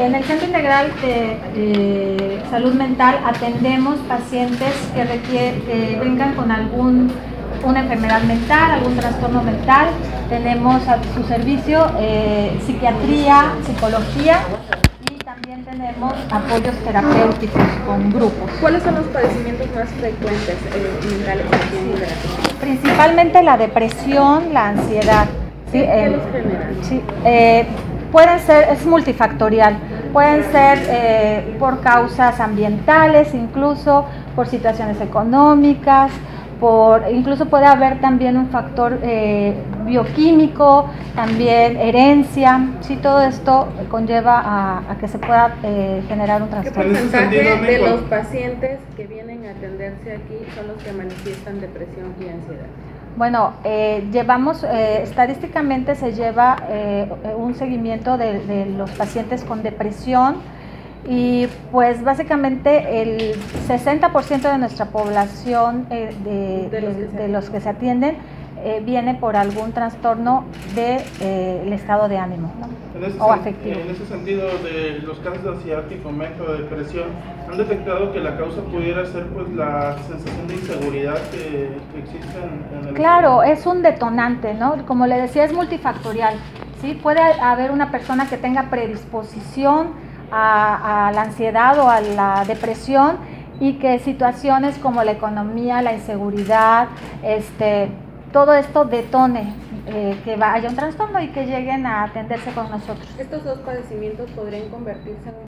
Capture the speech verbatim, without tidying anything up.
En el Centro Integral de eh, Salud Mental atendemos pacientes que, requieren, que vengan con algún una enfermedad mental, algún trastorno mental. Tenemos a su servicio eh, psiquiatría, psicología y también tenemos apoyos terapéuticos con grupos. ¿Cuáles son los padecimientos más frecuentes eh, mentales aquí en Veracruz? Principalmente la depresión, la ansiedad. ¿Sí? ¿Qué Eh, los genera? Sí, eh, pueden ser, es multifactorial, pueden ser eh, por causas ambientales, incluso por situaciones económicas, por, incluso puede haber también un factor eh, bioquímico, también herencia, sí, todo esto conlleva a, a que se pueda eh, generar un ¿Qué trastorno. porcentaje de los pacientes que vienen a atenderse aquí son los que manifiestan depresión y ansiedad? Bueno, eh, llevamos, eh, estadísticamente se lleva eh, un seguimiento de, de los pacientes con depresión y pues básicamente el sesenta por ciento de nuestra población eh, de, de, los de, de los que se atienden eh, viene por algún trastorno del de, eh, estado de ánimo, ¿no? O afectivo. En ese sentido, de los casos de ansiedad que comento, de depresión, ¿han detectado que la causa pudiera ser pues la sensación de inseguridad que, que existe en, en el Claro, es un detonante, ¿no? Como le decía, es multifactorial, ¿sí? Puede haber una persona que tenga predisposición a, a la ansiedad o a la depresión y que situaciones como la economía, la inseguridad, este, todo esto detone eh, que haya un trastorno y que lleguen a atenderse con nosotros. ¿Estos dos padecimientos podrían convertirse en un